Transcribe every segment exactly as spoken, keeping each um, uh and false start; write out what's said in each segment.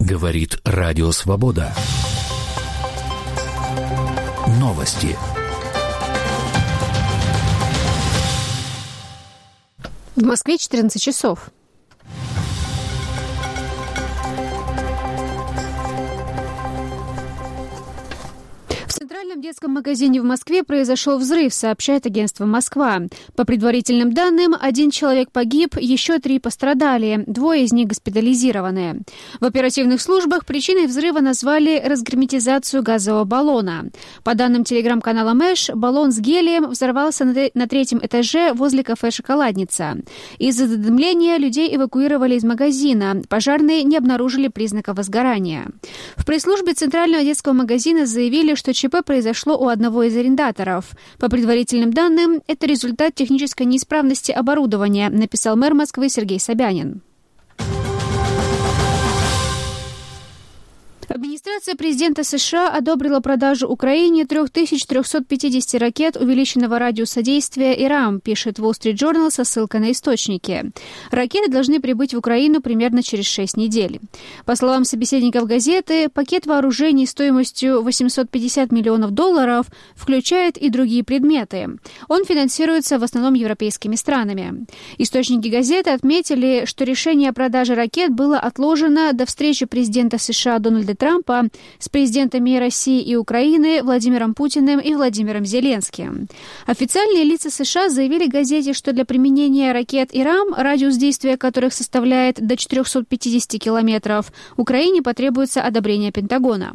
Говорит Радио Свобода. Новости. В Москве четырнадцать часов. В центральном детском магазине в Москве произошел взрыв, сообщает агентство «Москва». По предварительным данным, один человек погиб, еще три пострадали, двое из них госпитализированы. В оперативных службах причиной взрыва назвали разгерметизацию газового баллона. По данным телеграм-канала Мэш, баллон с гелием взорвался на третьем этаже возле кафе «Шоколадница». Из-за задымления людей эвакуировали из магазина. Пожарные не обнаружили признаков возгорания. В пресс-службе центрального детского магазина заявили, что ЧП произошло у одного из арендаторов. По предварительным данным, это результат технической неисправности оборудования, написал мэр Москвы Сергей Собянин. Администрация президента США одобрила продажу Украине три тысячи триста пятьдесят ракет увеличенного радиуса действия ИРАМ, пишет Wall Street Journal со ссылкой на источники. Ракеты должны прибыть в Украину примерно через шесть недель. По словам собеседников газеты, пакет вооружений стоимостью восемьсот пятьдесят миллионов долларов включает и другие предметы. Он финансируется в основном европейскими странами. Источники газеты отметили, что решение о продаже ракет было отложено до встречи президента США Дональда Трампа с президентами России и Украины Владимиром Путиным и Владимиром Зеленским. Официальные лица США заявили газете, что для применения ракет ИРАМ, радиус действия которых составляет до четыреста пятьдесят километров, Украине потребуется одобрение Пентагона.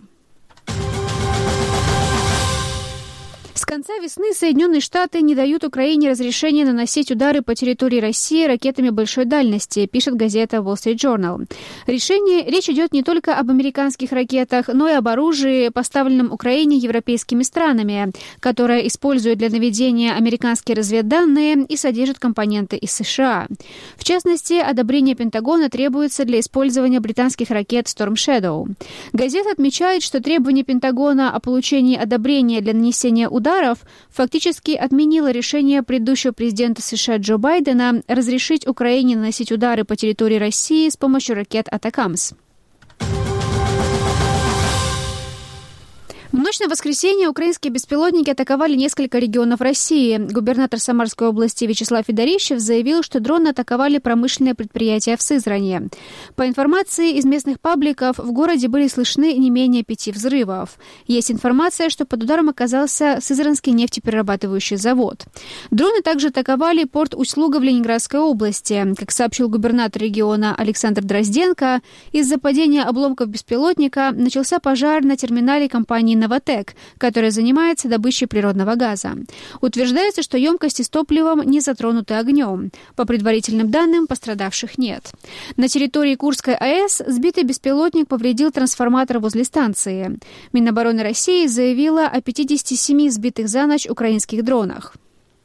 С конца весны Соединенные Штаты не дают Украине разрешения наносить удары по территории России ракетами большой дальности, пишет газета Wall Street Journal. Решение, речь идет не только об американских ракетах, но и об оружии, поставленном Украине европейскими странами, которое использует для наведения американские разведданные и содержит компоненты из США. В частности, одобрение Пентагона требуется для использования британских ракет Storm Shadow. Газета отмечает, что требование Пентагона о получении одобрения для нанесения ударов фактически отменило решение предыдущего президента США Джо Байдена разрешить Украине наносить удары по территории России с помощью ракет «Атакамс». В ночь на воскресенье украинские беспилотники атаковали несколько регионов России. Губернатор Самарской области Вячеслав Федорищев заявил, что дроны атаковали промышленное предприятие в Сызрани. По информации из местных пабликов, в городе были слышны не менее пяти взрывов. Есть информация, что под ударом оказался Сызранский нефтеперерабатывающий завод. Дроны также атаковали порт Усть-Луга в Ленинградской области. Как сообщил губернатор региона Александр Дрозденко, из-за падения обломков беспилотника начался пожар на терминале компании «Новотек», которая занимается добычей природного газа. Утверждается, что емкости с топливом не затронуты огнем. По предварительным данным, пострадавших нет. На территории Курской АЭС сбитый беспилотник повредил трансформатор возле станции. Минобороны России заявила о пятидесяти семи сбитых за ночь украинских дронах.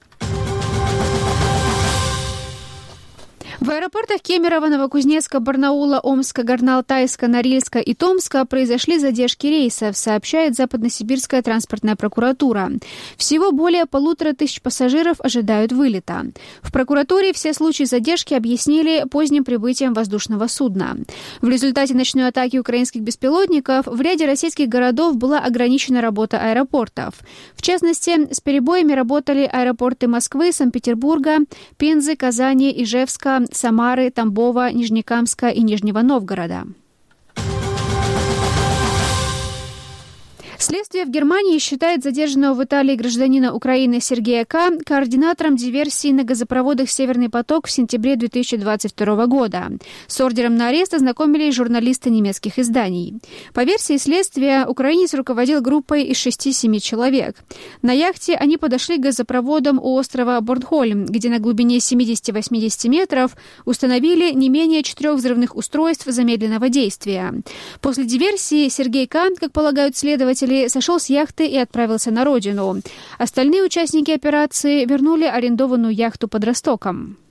В аэропортах Кемерово, Новокузнецка, Барнаула, Омска, Горно-Алтайска, Норильска и Томска произошли задержки рейсов, сообщает Западносибирская транспортная прокуратура. Всего более полутора тысяч пассажиров ожидают вылета. В прокуратуре все случаи задержки объяснили поздним прибытием воздушного судна. В результате ночной атаки украинских беспилотников в ряде российских городов была ограничена работа аэропортов. В частности, с перебоями работали аэропорты Москвы, Санкт-Петербурга, Пензы, Казани, Ижевска, Самары, Тамбова, Нижнекамска и Нижнего Новгорода. Следствие в Германии считает задержанного в Италии гражданина Украины Сергея К. координатором диверсии на газопроводах «Северный поток» в сентябре две тысячи двадцать второго года. С ордером на арест ознакомились журналисты немецких изданий. По версии следствия, украинец руководил группой из шести-семи человек. На яхте они подошли к газопроводам у острова Борнхольм, где на глубине семьдесят-восемьдесят метров установили не менее четырех взрывных устройств замедленного действия. После диверсии Сергей К., как полагают следователи, сошел с яхты и отправился на родину. Остальные участники операции вернули арендованную яхту под Ростоком.